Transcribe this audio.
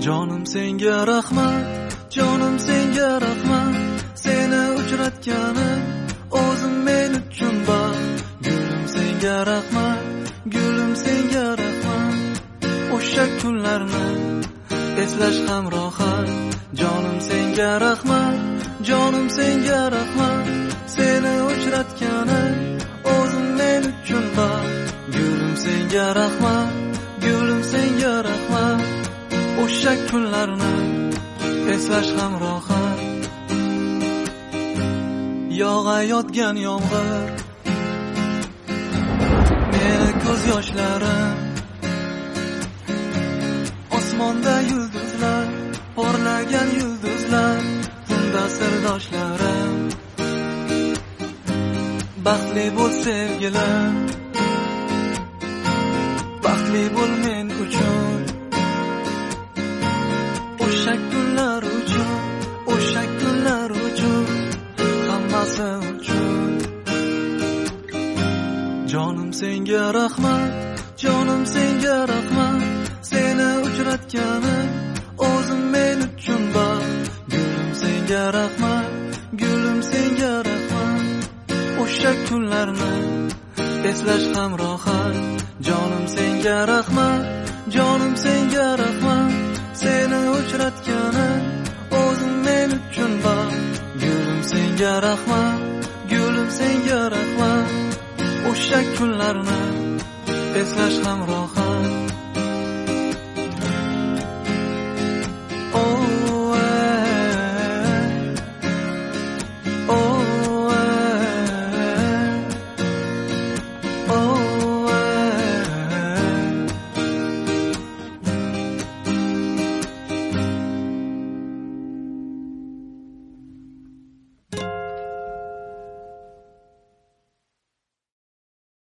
Jonim senga rahmat, jonim senga rahmat, seni uchratganim o'zim men uchun baxt. Gulim senga rahmat, gulim senga rahmat, o'sha kunlarni eslash ham rohat. Jonim senga rahmat, jonim senga rahmat, seni uchratganim o'zim men uchun baxt. Gulim senga rahmat, gulim senga rahmat, o'sha kunlarni eslash ham rohat. Yog'ayotgan yomg'ir, meni ko'z yoshlarim, osmonda yulduzlar, porlagan yulduzlar, tunda sirdoshlarim. Baxtli bo'l sevgilim, baxtli bo'l men uchun, o'sha kunlar uchun, o'sha kunlar uchun, hammasi uchun. Jonim senga rahmat, jonim senga rahmat, seni uchratganim o'zim men uchun baxt. Gulim senga rahmat, gulim senga rahmat, o'sha kunlarni eslash ham rohat. Jonim senga rahmat, jonim senga rahmat, seni uchratganim o'zim men uchun baxt. Gulim senga rahmat, gulim senga rahmat, o'sha kunlarni eslash ham rohat.